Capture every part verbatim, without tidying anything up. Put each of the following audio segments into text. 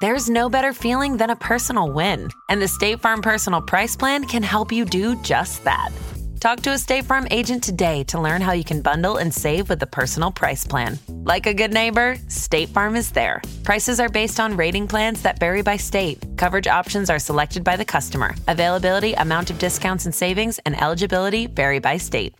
There's no better feeling than a personal win, and the State Farm Personal Price Plan can help you do just that. Talk to a State Farm agent today to learn how you can bundle and save with the Personal Price Plan. Like a good neighbor, State Farm is there. Prices are based on rating plans that vary by state. Coverage options are selected by the customer. Availability, amount of discounts and savings, and eligibility vary by state.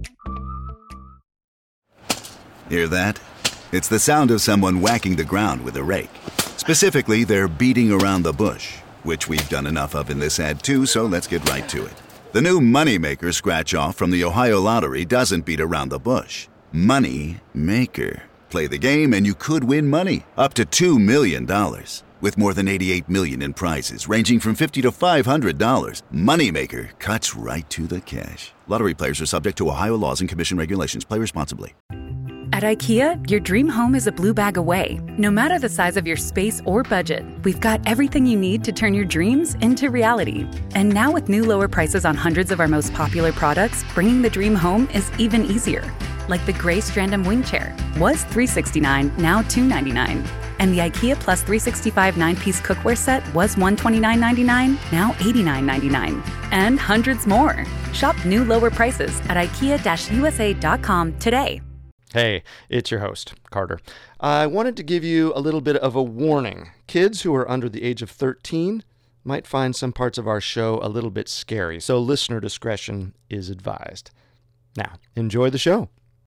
Hear that? It's the sound of someone whacking the ground with a rake. Specifically, they're beating around the bush, which we've done enough of in this ad too, so let's get right to it. The new Moneymaker scratch-off from the Ohio Lottery doesn't beat around the bush. Money Maker. Play the game and you could win money, up to two million dollars. With more than eighty-eight million dollars in prizes, ranging from fifty dollars to five hundred dollars. Moneymaker cuts right to the cash. Lottery players are subject to Ohio laws and commission regulations. Play responsibly. At IKEA, your dream home is a blue bag away. No matter the size of your space or budget, we've got everything you need to turn your dreams into reality. And now with new lower prices on hundreds of our most popular products, bringing the dream home is even easier. Like the gray Strandom wing chair. Was three hundred sixty-nine dollars, now two hundred ninety-nine dollars. And the IKEA Plus three sixty-five nine-piece cookware set was one hundred twenty-nine ninety-nine, now eighty-nine ninety-nine. And hundreds more. Shop new lower prices at ikea U S A dot com today. Hey, it's your host, Carter. I wanted to give you a little bit of a warning. Kids who are under the age of thirteen might find some parts of our show a little bit scary, so listener discretion is advised. Now, enjoy the show.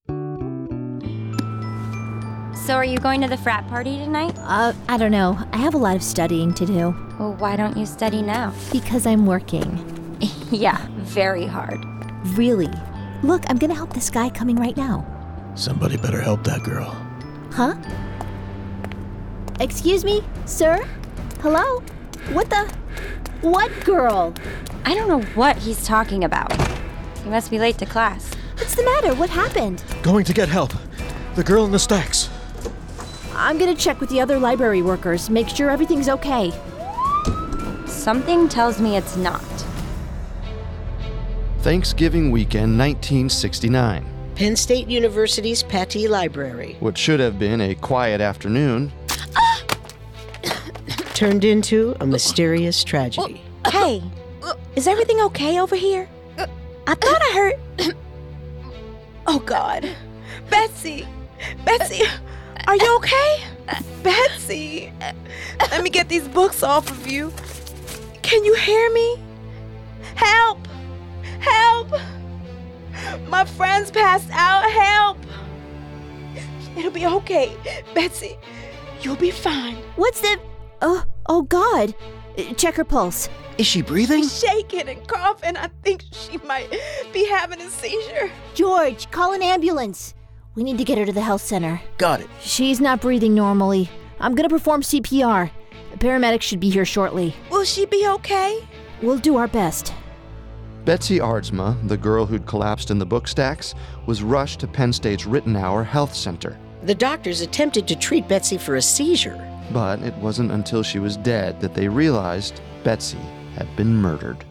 So are you going to the frat party tonight? Uh, I don't know. I have a lot of studying to do. Well, why don't you study now? Because I'm working. Yeah, very hard. Really? Look, I'm gonna help this guy coming right now. Somebody better help that girl. Huh? Excuse me, sir? Hello? What the? What girl? I don't know what he's talking about. He must be late to class. What's the matter? What happened? Going to get help. The girl in the stacks. I'm gonna check with the other library workers, make sure everything's okay. Something tells me it's not. Thanksgiving weekend nineteen sixty-nine. Penn State University's Pattee Library. What should have been a quiet afternoon turned into a mysterious tragedy. Hey, is everything okay over here? I thought I heard... Oh, God. Betsy! Betsy! Are you okay? Betsy! Let me get these books off of you. Can you hear me? Help! Help! My friend's passed out. Help! It'll be okay. Betsy, you'll be fine. What's the... Oh, oh God. Check her pulse. Is she breathing? She's shaking and coughing. I think she might be having a seizure. George, call an ambulance. We need to get her to the health center. Got it. She's not breathing normally. I'm gonna perform C P R. The paramedics should be here shortly. Will she be okay? We'll do our best. Betsy Aardsma, the girl who'd collapsed in the book stacks, was rushed to Penn State's Rittenhour Health Center. The doctors attempted to treat Betsy for a seizure. But it wasn't until she was dead that they realized Betsy had been murdered.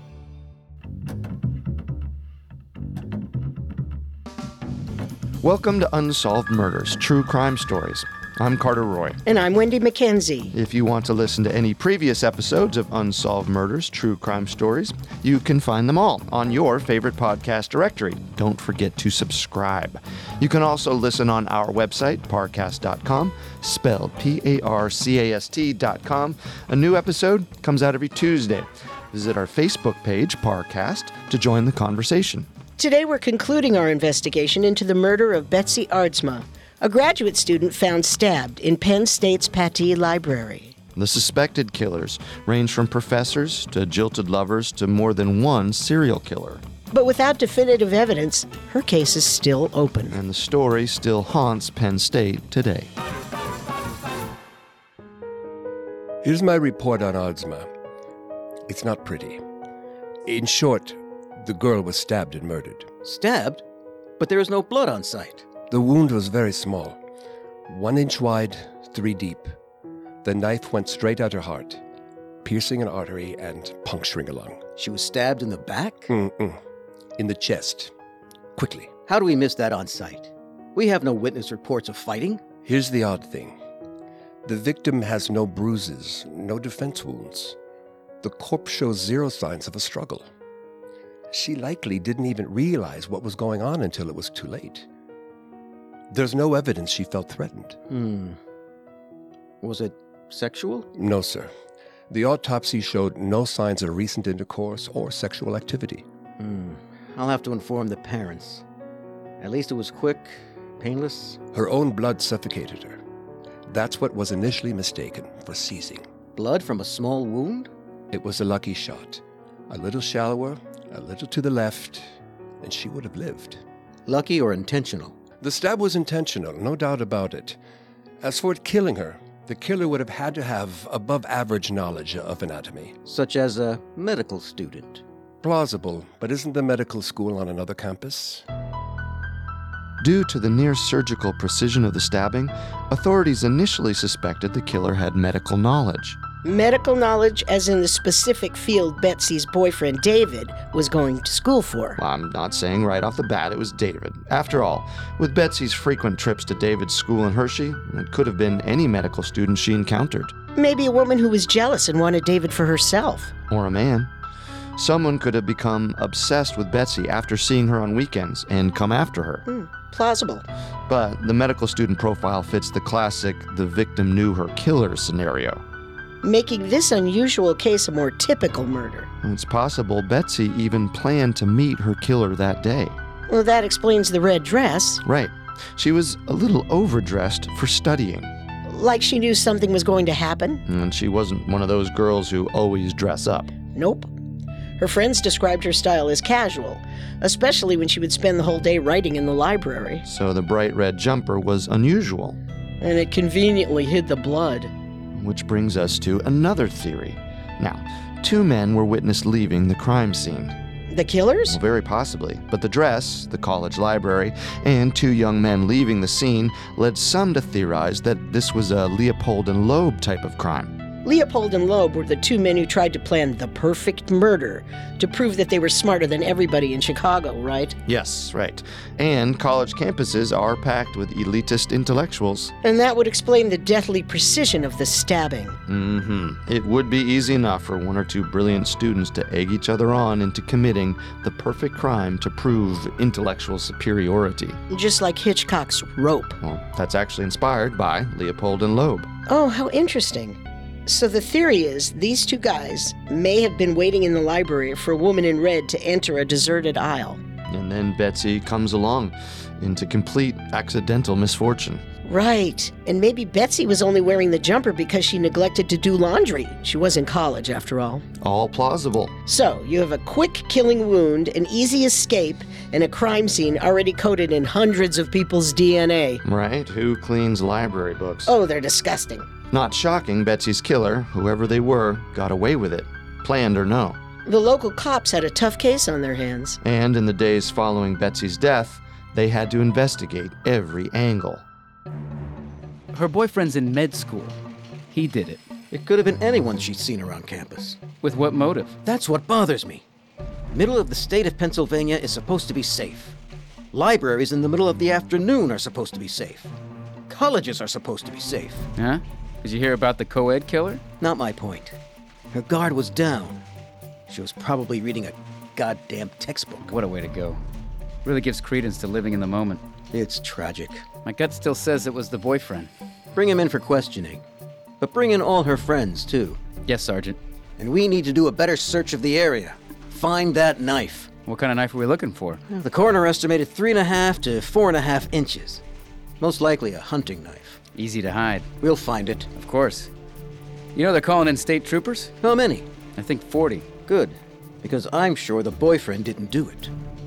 Welcome to Unsolved Murders, True Crime Stories. I'm Carter Roy. And I'm Wendy McKenzie. If you want to listen to any previous episodes of Unsolved Murders, True Crime Stories, you can find them all on your favorite podcast directory. Don't forget to subscribe. You can also listen on our website, parcast dot com, spelled P A R C A S T dot com. A new episode comes out every Tuesday. Visit our Facebook page, Parcast, to join the conversation. Today we're concluding our investigation into the murder of Betsy Aardsma, a graduate student found stabbed in Penn State's Pattee Library. The suspected killers range from professors to jilted lovers to more than one serial killer. But without definitive evidence, her case is still open. And the story still haunts Penn State today. Here's my report on Aardsma. It's not pretty. In short, the girl was stabbed and murdered. Stabbed? But there is no blood on site. The wound was very small. One inch wide, three deep. The knife went straight at her heart, piercing an artery and puncturing a lung. She was stabbed in the back? Mm-mm. In the chest. Quickly. How do we miss that on site? We have no witness reports of fighting. Here's the odd thing. The victim has no bruises, no defense wounds. The corpse shows zero signs of a struggle. She likely didn't even realize what was going on until it was too late. There's no evidence she felt threatened. Hmm. Was it sexual? No, sir. The autopsy showed no signs of recent intercourse or sexual activity. Hmm. I'll have to inform the parents. At least it was quick, painless. Her own blood suffocated her. That's what was initially mistaken for seizing. Blood from a small wound? It was a lucky shot. A little shallower, a little to the left, and she would have lived. Lucky or intentional? The stab was intentional, no doubt about it. As for it killing her, the killer would have had to have above-average knowledge of anatomy. Such as a medical student. Plausible, but isn't the medical school on another campus? Due to the near-surgical precision of the stabbing, authorities initially suspected the killer had medical knowledge. Medical knowledge as in the specific field Betsy's boyfriend David was going to school for. Well, I'm not saying right off the bat it was David. After all, with Betsy's frequent trips to David's school in Hershey, it could have been any medical student she encountered. Maybe a woman who was jealous and wanted David for herself. Or a man. Someone could have become obsessed with Betsy after seeing her on weekends and come after her. Hmm, plausible. But the medical student profile fits the classic the victim knew her killer scenario, making this unusual case a more typical murder. It's possible Betsy even planned to meet her killer that day. Well, that explains the red dress. Right. She was a little overdressed for studying. Like she knew something was going to happen? And she wasn't one of those girls who always dress up. Nope. Her friends described her style as casual, especially when she would spend the whole day writing in the library. So the bright red jumper was unusual. And it conveniently hid the blood. Which brings us to another theory. Now, two men were witnessed leaving the crime scene. The killers? Well, very possibly. But the dress, the college library, and two young men leaving the scene led some to theorize that this was a Leopold and Loeb type of crime. Leopold and Loeb were the two men who tried to plan the perfect murder to prove that they were smarter than everybody in Chicago, right? Yes, right. And college campuses are packed with elitist intellectuals. And that would explain the deathly precision of the stabbing. Mm-hmm. It would be easy enough for one or two brilliant students to egg each other on into committing the perfect crime to prove intellectual superiority. Just like Hitchcock's Rope. Well, that's actually inspired by Leopold and Loeb. Oh, how interesting. So the theory is these two guys may have been waiting in the library for a woman in red to enter a deserted aisle. And then Betsy comes along into complete accidental misfortune. Right. And maybe Betsy was only wearing the jumper because she neglected to do laundry. She was in college, after all. All plausible. So, you have a quick killing wound, an easy escape, and a crime scene already coated in hundreds of people's D N A. Right. Who cleans library books? Oh, they're disgusting. Not shocking, Betsy's killer, whoever they were, got away with it. Planned or no. The local cops had a tough case on their hands. And in the days following Betsy's death, they had to investigate every angle. Her boyfriend's in med school. He did it. It could have been anyone she'd seen around campus. With what motive? That's what bothers me. Middle of the state of Pennsylvania is supposed to be safe. Libraries in the middle of the afternoon are supposed to be safe. Colleges are supposed to be safe. Huh? Did you hear about the co-ed killer? Not my point. Her guard was down. She was probably reading a goddamn textbook. What a way to go. Really gives credence to living in the moment. It's tragic. My gut still says it was the boyfriend. Bring him in for questioning. But bring in all her friends, too. Yes, Sergeant. And we need to do a better search of the area. Find that knife. What kind of knife are we looking for? The coroner estimated three and a half to four and a half inches. Most likely a hunting knife. Easy to hide. We'll find it. Of course. You know they're calling in state troopers? How many? I think forty. Good, because I'm sure the boyfriend didn't do it.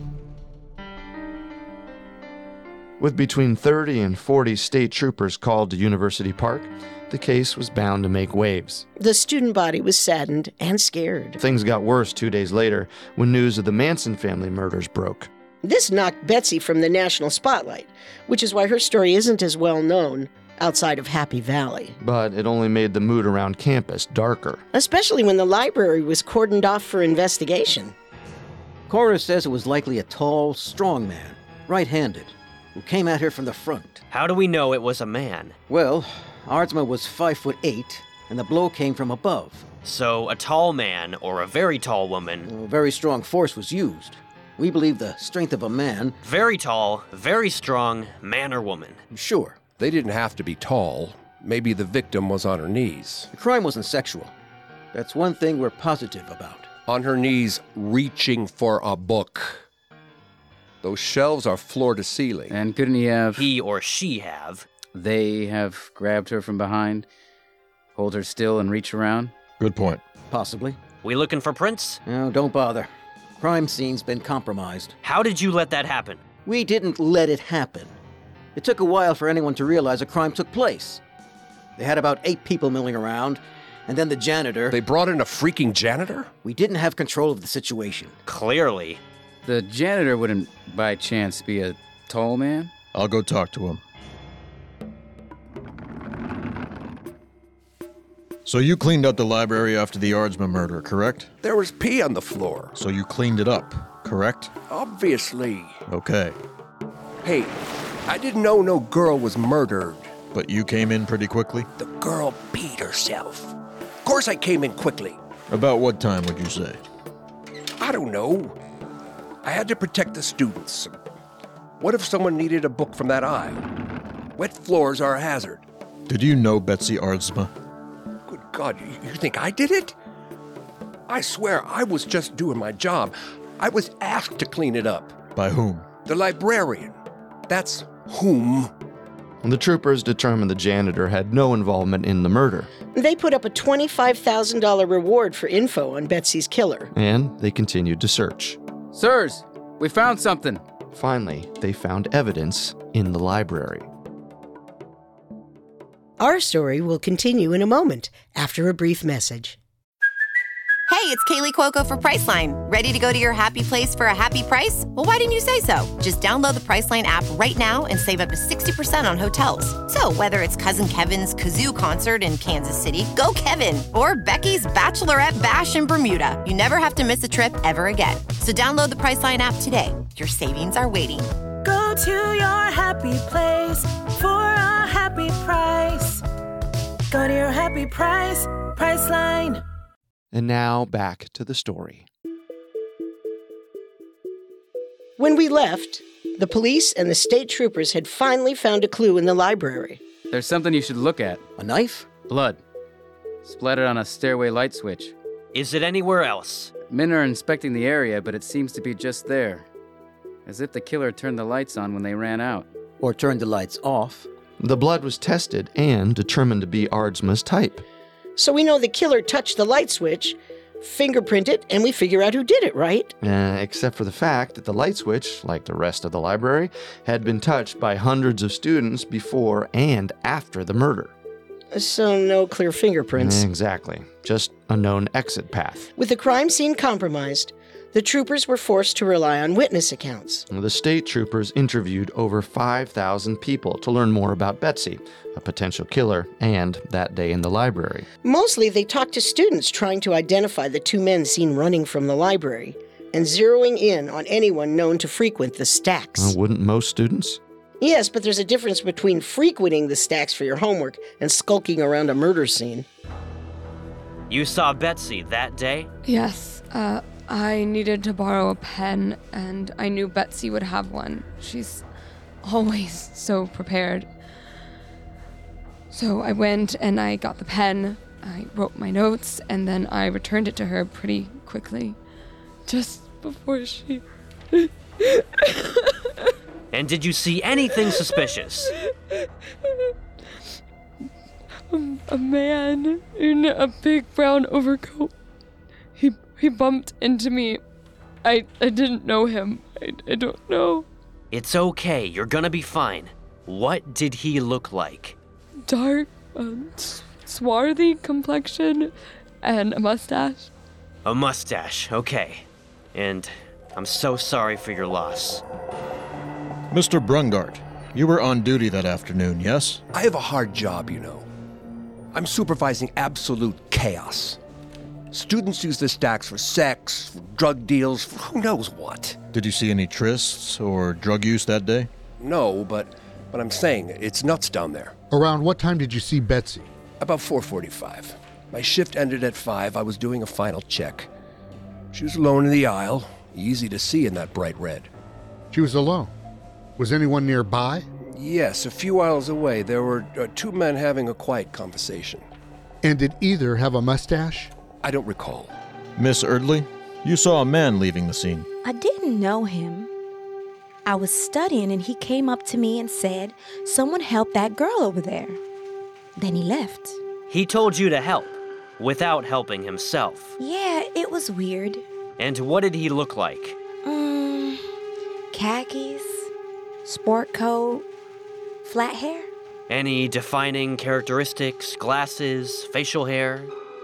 With between thirty and forty state troopers called to University Park, the case was bound to make waves. The student body was saddened and scared. Things got worse two days later when news of the Manson family murders broke. This knocked Betsy from the national spotlight, which is why her story isn't as well known outside of Happy Valley. But it only made the mood around campus darker. Especially when the library was cordoned off for investigation. Coroner says it was likely a tall, strong man, right-handed, who came at her from the front. How do we know it was a man? Well, Aardsma was five foot eight, and the blow came from above. So a tall man or a very tall woman. A very strong force was used. We believe the strength of a man. Very tall, very strong, man or woman. Sure. They didn't have to be tall. Maybe the victim was on her knees. The crime wasn't sexual. That's one thing we're positive about. On her knees, reaching for a book. Those shelves are floor to ceiling. And couldn't he have... He or she have. They have grabbed her from behind, hold her still and reach around? Good point. Possibly. We looking for prints? No, don't bother. Crime scene's been compromised. How did you let that happen? We didn't let it happen. It took a while for anyone to realize a crime took place. They had about eight people milling around, and then the janitor... They brought in a freaking janitor? We didn't have control of the situation. Clearly. The janitor wouldn't, by chance, be a tall man? I'll go talk to him. So you cleaned up the library after the Aardsma murder, correct? There was pee on the floor. So you cleaned it up, correct? Obviously. Okay. Hey, I didn't know no girl was murdered. But you came in pretty quickly? The girl peed herself. Of course I came in quickly. About what time would you say? I don't know. I had to protect the students. What if someone needed a book from that aisle? Wet floors are a hazard. Did you know Betsy Aardsma? Good God, you think I did it? I swear I was just doing my job. I was asked to clean it up. By whom? The librarian. That's whom. The troopers determined the janitor had no involvement in the murder. They put up a twenty-five thousand dollars reward for info on Betsy's killer. And they continued to search. Sirs, we found something. Finally, they found evidence in the library. Our story will continue in a moment after a brief message. Hey, it's Kaylee Cuoco for Priceline. Ready to go to your happy place for a happy price? Well, why didn't you say so? Just download the Priceline app right now and save up to sixty percent on hotels. So whether it's Cousin Kevin's Kazoo Concert in Kansas City, go Kevin, or Becky's Bachelorette Bash in Bermuda, you never have to miss a trip ever again. So download the Priceline app today. Your savings are waiting. Go to your happy place for a happy price. Go to your happy price, Priceline. And now back to the story. When we left, the police and the state troopers had finally found a clue in the library. There's something you should look at. A knife? Blood. Splattered on a stairway light switch. Is it anywhere else? Men are inspecting the area, but it seems to be just there. As if the killer turned the lights on when they ran out. Or turned the lights off. The blood was tested and determined to be Aardsma's type. So we know the killer touched the light switch, fingerprint it, and we figure out who did it, right? Uh, except for the fact that the light switch, like the rest of the library, had been touched by hundreds of students before and after the murder. So no clear fingerprints. Exactly. Just a known exit path. With the crime scene compromised, the troopers were forced to rely on witness accounts. The state troopers interviewed over five thousand people to learn more about Betsy, a potential killer, and that day in the library. Mostly, they talked to students trying to identify the two men seen running from the library and zeroing in on anyone known to frequent the stacks. Uh, wouldn't most students? Yes, but there's a difference between frequenting the stacks for your homework and skulking around a murder scene. You saw Betsy that day? Yes, uh... I needed to borrow a pen, and I knew Betsy would have one. She's always so prepared. So I went and I got the pen, I wrote my notes, and then I returned it to her pretty quickly, just before she... And did you see anything suspicious? A, a man in a big brown overcoat. He He bumped into me. I I didn't know him. I, I don't know. It's okay. You're gonna be fine. What did he look like? Dark, um, swarthy complexion and a mustache. A mustache, okay. And I'm so sorry for your loss. Mister Brungart, you were on duty that afternoon, yes? I have a hard job, you know. I'm supervising absolute chaos. Students use the stacks for sex, for drug deals, for who knows what. Did you see any trysts or drug use that day? No, but but I'm saying it's nuts down there. Around what time did you see Betsy? About four forty-five. My shift ended at five. I was doing a final check. She was alone in the aisle, easy to see in that bright red. She was alone. Was anyone nearby? Yes, a few aisles away, there were uh, two men having a quiet conversation. And did either have a mustache? I don't recall. Miss Erdley, you saw a man leaving the scene. I didn't know him. I was studying and he came up to me and said, "Someone help that girl over there." Then he left. He told you to help, without helping himself. Yeah, it was weird. And what did he look like? Um, khakis, sport coat, flat hair. Any defining characteristics, glasses, facial hair?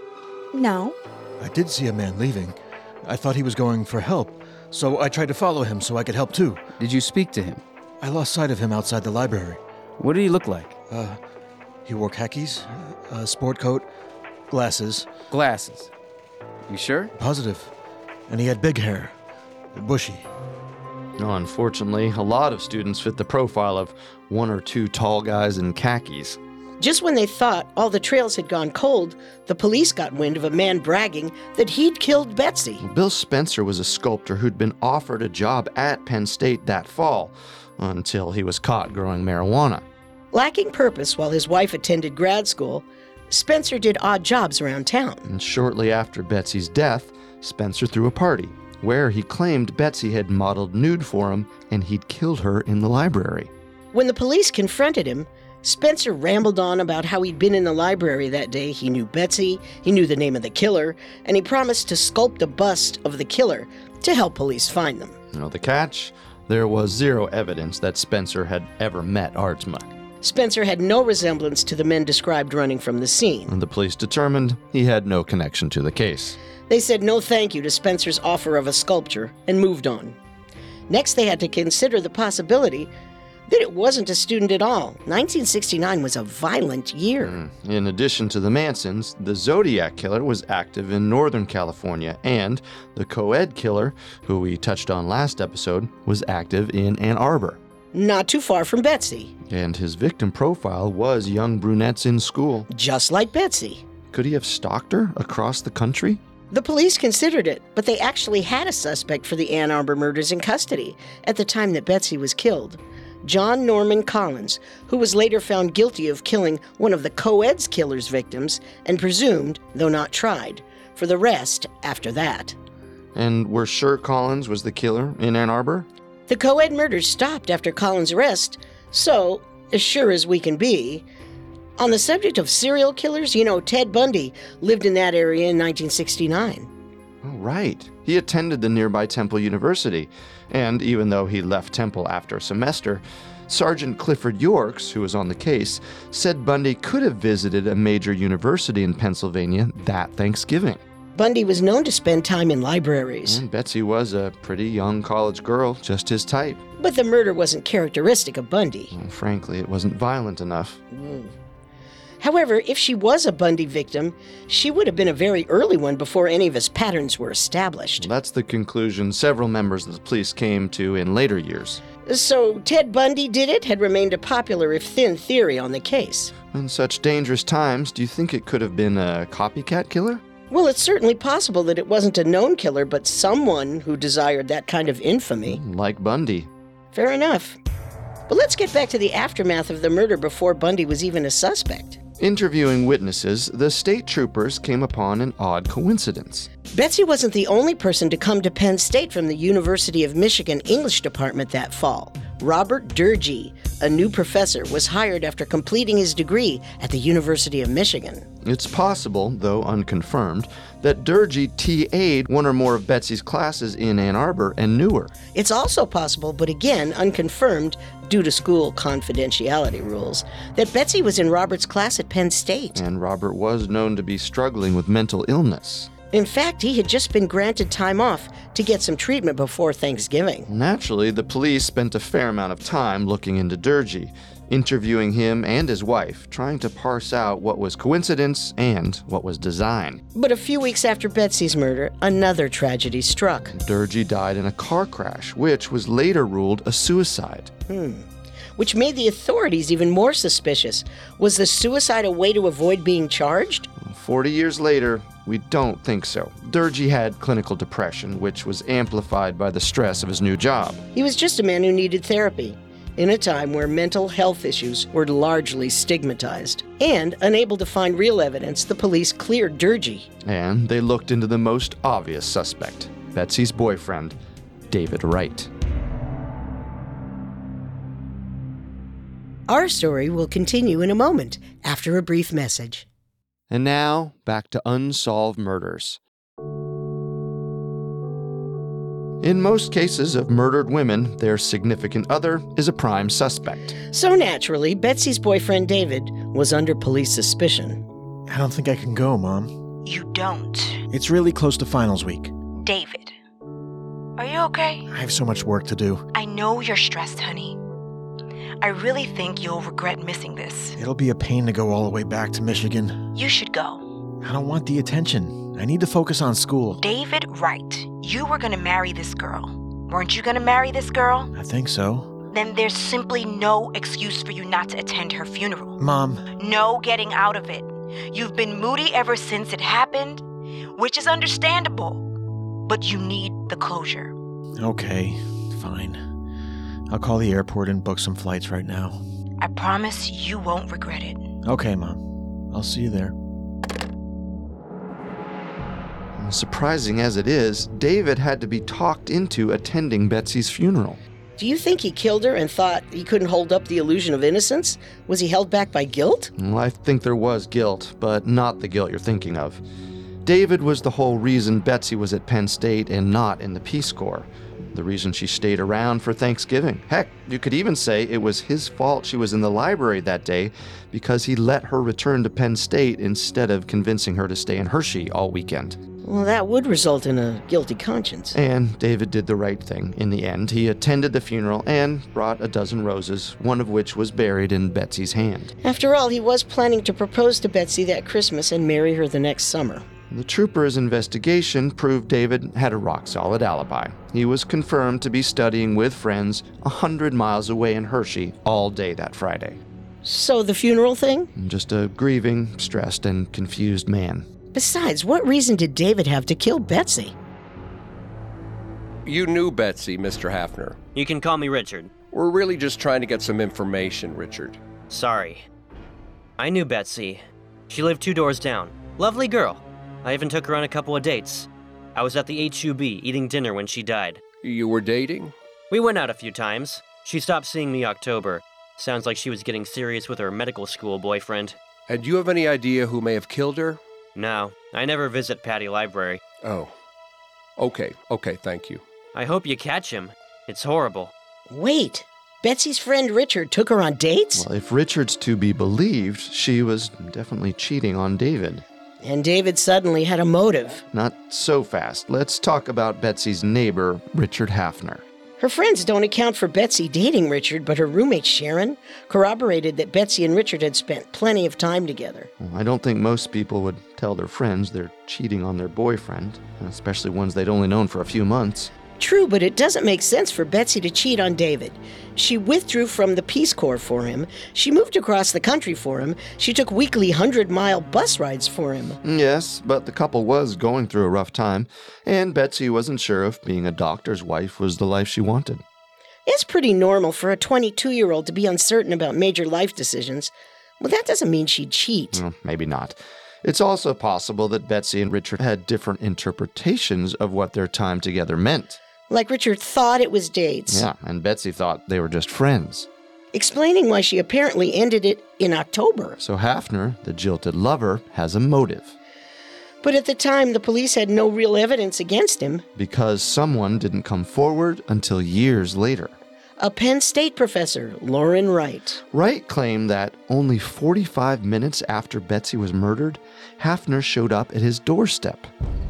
No. I did see a man leaving. I thought he was going for help, so I tried to follow him so I could help too. Did you speak to him? I lost sight of him outside the library. What did he look like? Uh, he wore khakis, a sport coat, glasses. Glasses. You sure? Positive. And he had big hair. Bushy. No, unfortunately, a lot of students fit the profile of one or two tall guys in khakis. Just when they thought all the trails had gone cold, the police got wind of a man bragging that he'd killed Betsy. Bill Spencer was a sculptor who'd been offered a job at Penn State that fall, until he was caught growing marijuana. Lacking purpose while his wife attended grad school, Spencer did odd jobs around town. And shortly after Betsy's death, Spencer threw a party where he claimed Betsy had modeled nude for him and he'd killed her in the library. When the police confronted him, Spencer rambled on about how he'd been in the library that day. He knew Betsy, he knew the name of the killer, and he promised to sculpt a bust of the killer to help police find them. You know the catch? There was zero evidence that Spencer had ever met Aardsma. Spencer had no resemblance to the men described running from the scene. And the police determined he had no connection to the case. They said no thank you to Spencer's offer of a sculpture and moved on. Next, they had to consider the possibility that it wasn't a student at all. nineteen sixty-nine was a violent year. Mm. In addition to the Mansons, the Zodiac Killer was active in Northern California, and the co-ed killer, who we touched on last episode, was active in Ann Arbor. Not too far from Betsy. And his victim profile was young brunettes in school. Just like Betsy. Could he have stalked her across the country? The police considered it, but they actually had a suspect for the Ann Arbor murders in custody at the time that Betsy was killed. John Norman Collins, who was later found guilty of killing one of the co-ed's killer's victims and presumed, though not tried, for the rest after that. And we're sure Collins was the killer in Ann Arbor? The co-ed murders stopped after Collins' arrest, so, as sure as we can be. On the subject of serial killers, you know, Ted Bundy lived in that area in nineteen sixty-nine. Oh, right. He attended the nearby Temple University, and even though he left Temple after a semester, Sergeant Clifford Yorks, who was on the case, said Bundy could have visited a major university in Pennsylvania that Thanksgiving. Bundy was known to spend time in libraries. And Betsy was a pretty young college girl, just his type. But the murder wasn't characteristic of Bundy. Well, frankly, it wasn't violent enough. Mm. However, if she was a Bundy victim, she would have been a very early one before any of his patterns were established. Well, that's the conclusion several members of the police came to in later years. So Ted Bundy did it had remained a popular, if thin, theory on the case. In such dangerous times, do you think it could have been a copycat killer? Well, it's certainly possible that it wasn't a known killer, but someone who desired that kind of infamy. Like Bundy. Fair enough. But let's get back to the aftermath of the murder before Bundy was even a suspect. Interviewing witnesses, the state troopers came upon an odd coincidence. Betsy wasn't the only person to come to Penn State from the University of Michigan English department that fall. Robert Durgee, a new professor, was hired after completing his degree at the University of Michigan. It's possible, though unconfirmed, that Durgee T A'd one or more of Betsy's classes in Ann Arbor and knew her. It's also possible, but again unconfirmed due to school confidentiality rules, that Betsy was in Robert's class at Penn State. And Robert was known to be struggling with mental illness. In fact, he had just been granted time off to get some treatment before Thanksgiving. Naturally, the police spent a fair amount of time looking into Durgee, interviewing him and his wife, trying to parse out what was coincidence and what was design. But a few weeks after Betsy's murder, another tragedy struck. Durgee died in a car crash, which was later ruled a suicide. Hmm. which made the authorities even more suspicious. Was the suicide a way to avoid being charged? Forty years later, we don't think so. Durgee had clinical depression, which was amplified by the stress of his new job. He was just a man who needed therapy, in a time where mental health issues were largely stigmatized. And, unable to find real evidence, the police cleared Durgee. And they looked into the most obvious suspect, Betsy's boyfriend, David Wright. Our story will continue in a moment, after a brief message. And now, back to Unsolved Murders. In most cases of murdered women, their significant other is a prime suspect. So naturally, Betsy's boyfriend David was under police suspicion. I don't think I can go, Mom. You don't. It's really close to finals week. David, are you okay? I have so much work to do. I know you're stressed, honey. I really think you'll regret missing this. It'll be a pain to go all the way back to Michigan. You should go. I don't want the attention. I need to focus on school. David Wright, you were gonna marry this girl. Weren't you gonna marry this girl? I think so. Then there's simply no excuse for you not to attend her funeral. Mom. No getting out of it. You've been moody ever since it happened, which is understandable. But you need the closure. Okay, fine. I'll call the airport and book some flights right now. I promise you won't regret it. Okay, Mom. I'll see you there. Surprising as it is, David had to be talked into attending Betsy's funeral. Do you think he killed her and thought he couldn't hold up the illusion of innocence? Was he held back by guilt? Well, I think there was guilt, but not the guilt you're thinking of. David was the whole reason Betsy was at Penn State and not in the Peace Corps. The reason she stayed around for Thanksgiving. Heck, you could even say it was his fault she was in the library that day because he let her return to Penn State instead of convincing her to stay in Hershey all weekend. Well, that would result in a guilty conscience. And David did the right thing in the end. He attended the funeral and brought a dozen roses, one of which was buried in Betsy's hand. After all, he was planning to propose to Betsy that Christmas and marry her the next summer. The trooper's investigation proved David had a rock-solid alibi. He was confirmed to be studying with friends a hundred miles away in Hershey all day that Friday. So the funeral thing? Just a grieving, stressed, and confused man. Besides, what reason did David have to kill Betsy? You knew Betsy, Mister Hafner. You can call me Richard. We're really just trying to get some information, Richard. Sorry. I knew Betsy. She lived two doors down. Lovely girl. I even took her on a couple of dates. I was at the H U B eating dinner when she died. You were dating? We went out a few times. She stopped seeing me October. Sounds like she was getting serious with her medical school boyfriend. And do you have any idea who may have killed her? No, I never visit Patty Library. Oh. Okay, okay, thank you. I hope you catch him. It's horrible. Wait, Betsy's friend Richard took her on dates? Well, if Richard's to be believed, she was definitely cheating on David. And David suddenly had a motive. Not so fast. Let's talk about Betsy's neighbor, Richard Hafner. Her friends don't account for Betsy dating Richard, but her roommate Sharon corroborated that Betsy and Richard had spent plenty of time together. Well, I don't think most people would tell their friends they're cheating on their boyfriend, especially ones they'd only known for a few months. True, but it doesn't make sense for Betsy to cheat on David. She withdrew from the Peace Corps for him. She moved across the country for him. She took weekly hundred-mile bus rides for him. Yes, but the couple was going through a rough time, and Betsy wasn't sure if being a doctor's wife was the life she wanted. It's pretty normal for a twenty-two-year-old to be uncertain about major life decisions. Well, that doesn't mean she'd cheat. Well, maybe not. It's also possible that Betsy and Richard had different interpretations of what their time together meant. Like Richard thought it was dates. Yeah, and Betsy thought they were just friends. Explaining why she apparently ended it in October. So Hafner, the jilted lover, has a motive. But at the time, the police had no real evidence against him. Because someone didn't come forward until years later. A Penn State professor, Lauren Wright. Wright claimed that only forty-five minutes after Betsy was murdered, Hafner showed up at his doorstep.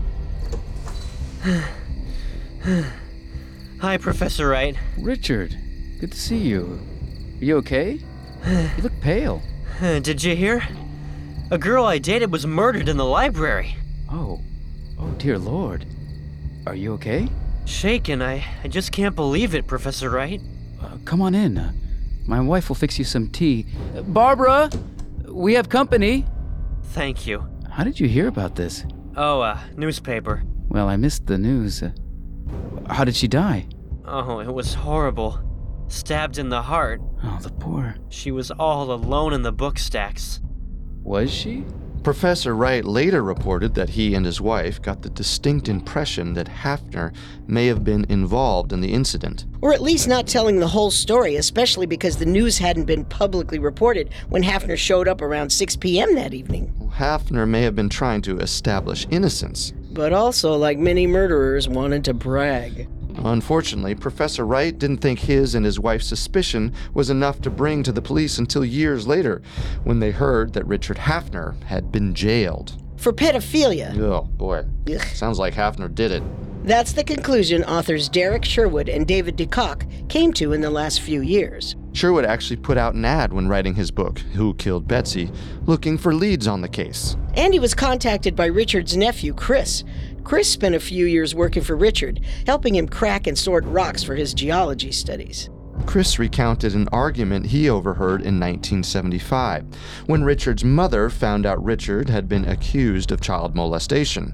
Hi, Professor Wright. Richard, good to see you. Are you okay? You look pale. Did you hear? A girl I dated was murdered in the library. Oh, oh dear Lord. Are you okay? Shaken. I, I just can't believe it, Professor Wright. Uh, come on in. Uh, My wife will fix you some tea. Barbara, we have company. Thank you. How did you hear about this? Oh, uh, newspaper. Well, I missed the news. Uh, how did she die? Oh, it was horrible. Stabbed in the heart. Oh, the poor. She was all alone in the book stacks. Was she? Professor Wright later reported that he and his wife got the distinct impression that Hafner may have been involved in the incident. Or at least not telling the whole story, especially because the news hadn't been publicly reported when Hafner showed up around six p.m. that evening. Hafner may have been trying to establish innocence. But also, like many murderers, wanted to brag. Unfortunately, Professor Wright didn't think his and his wife's suspicion was enough to bring to the police until years later, when they heard that Richard Hafner had been jailed. For pedophilia. Oh, boy. Ugh. Sounds like Hafner did it. That's the conclusion authors Derek Sherwood and David DeCock came to in the last few years. Sherwood actually put out an ad when writing his book, Who Killed Betsy, looking for leads on the case. And he was contacted by Richard's nephew, Chris. Chris spent a few years working for Richard, helping him crack and sort rocks for his geology studies. Chris recounted an argument he overheard in nineteen seventy-five, when Richard's mother found out Richard had been accused of child molestation.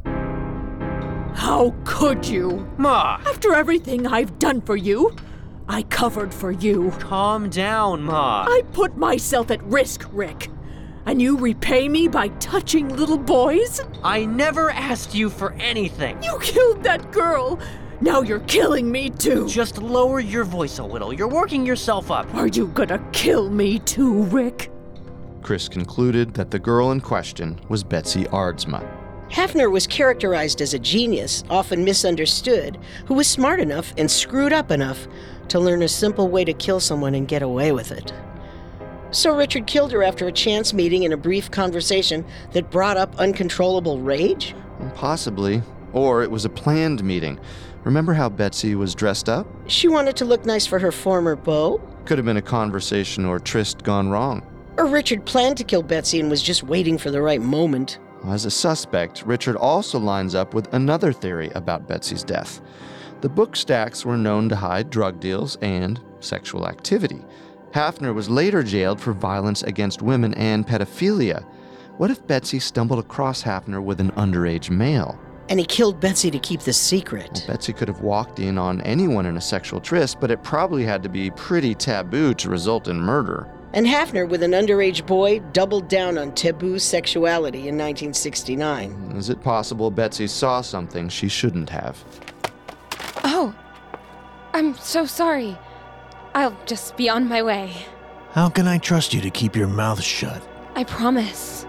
How could you? Ma! After everything I've done for you, I covered for you. Calm down, Ma. I put myself at risk, Rick. And you repay me by touching little boys? I never asked you for anything. You killed that girl. Now you're killing me too. Just lower your voice a little. You're working yourself up. Are you gonna kill me too, Rick? Chris concluded that the girl in question was Betsy Aardsma. Hafner was characterized as a genius, often misunderstood, who was smart enough and screwed up enough to learn a simple way to kill someone and get away with it. So Richard killed her after a chance meeting and a brief conversation that brought up uncontrollable rage? Possibly. Or it was a planned meeting. Remember how Betsy was dressed up? She wanted to look nice for her former beau. Could have been a conversation or tryst gone wrong. Or Richard planned to kill Betsy and was just waiting for the right moment. As a suspect, Richard also lines up with another theory about Betsy's death. The book stacks were known to hide drug deals and sexual activity. Hafner was later jailed for violence against women and pedophilia. What if Betsy stumbled across Hafner with an underage male? And he killed Betsy to keep the secret. Well, Betsy could have walked in on anyone in a sexual tryst, but it probably had to be pretty taboo to result in murder. And Hafner, with an underage boy, doubled down on taboo sexuality in nineteen sixty-nine. Is it possible Betsy saw something she shouldn't have? Oh, I'm so sorry. I'll just be on my way. How can I trust you to keep your mouth shut? I promise.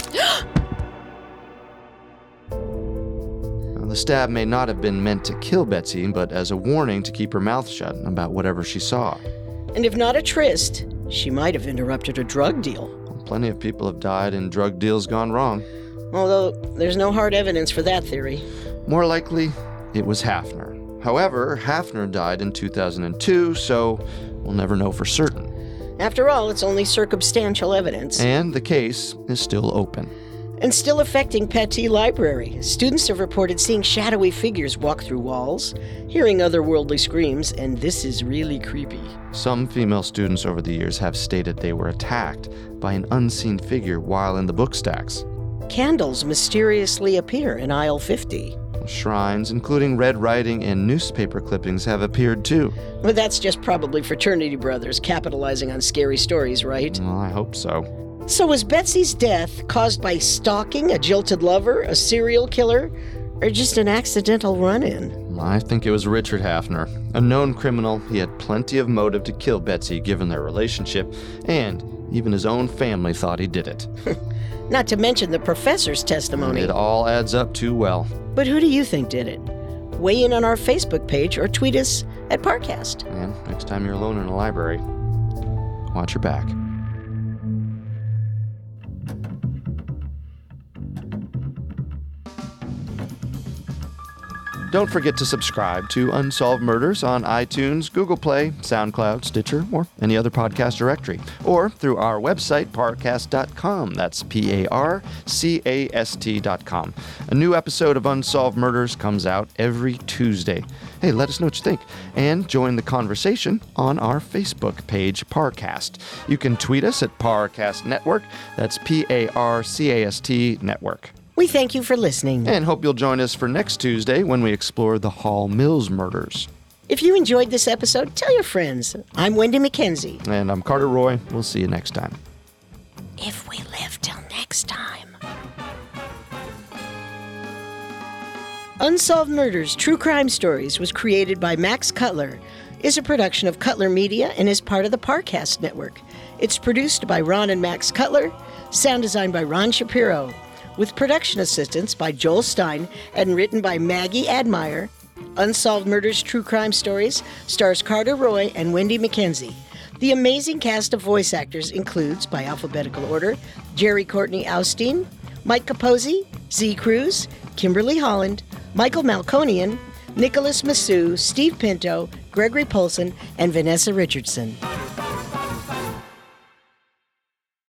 Now, the stab may not have been meant to kill Betsy, but as a warning to keep her mouth shut about whatever she saw. And if not a tryst, she might have interrupted a drug deal. Plenty of people have died in drug deals gone wrong. Although there's no hard evidence for that theory. More likely, it was Hafner. However, Hafner died in two thousand two, so we'll never know for certain. After all, it's only circumstantial evidence. And the case is still open. And still affecting Pattee Library. Students have reported seeing shadowy figures walk through walls, hearing otherworldly screams, and this is really creepy. Some female students over the years have stated they were attacked by an unseen figure while in the book stacks. Candles mysteriously appear in aisle fifty. Shrines, including red writing and newspaper clippings, have appeared too. But that's just probably fraternity brothers capitalizing on scary stories, right? Well, I hope so. So was Betsy's death caused by stalking, a jilted lover, a serial killer, or just an accidental run-in? I think it was Richard Hafner. A known criminal, he had plenty of motive to kill Betsy given their relationship, and even his own family thought he did it. Not to mention the professor's testimony. It all adds up too well. But who do you think did it? Weigh in on our Facebook page or tweet us at Parcast. And next time you're alone in a library, watch your back. Don't forget to subscribe to Unsolved Murders on iTunes, Google Play, SoundCloud, Stitcher, or any other podcast directory, or through our website, parcast dot com. That's P A R C A S T dot com. A new episode of Unsolved Murders comes out every Tuesday. Hey, let us know what you think, and join the conversation on our Facebook page, Parcast. You can tweet us at Parcast Network. That's P A R C A S T Network. We thank you for listening. And hope you'll join us for next Tuesday when we explore the Hall Mills murders. If you enjoyed this episode, tell your friends. I'm Wendy McKenzie. And I'm Carter Roy. We'll see you next time. If we live till next time. Unsolved Murders, True Crime Stories was created by Max Cutler, is a production of Cutler Media, and is part of the Parcast Network. It's produced by Ron and Max Cutler, sound designed by Ron Shapiro, with production assistance by Joel Stein and written by Maggie Admire. Unsolved Murders True Crime Stories stars Carter Roy and Wendy McKenzie. The amazing cast of voice actors includes, by alphabetical order, Jerry Courtney Austin, Mike Capozzi, Z Cruz, Kimberly Holland, Michael Malconian, Nicholas Massou, Steve Pinto, Gregory Polson, and Vanessa Richardson.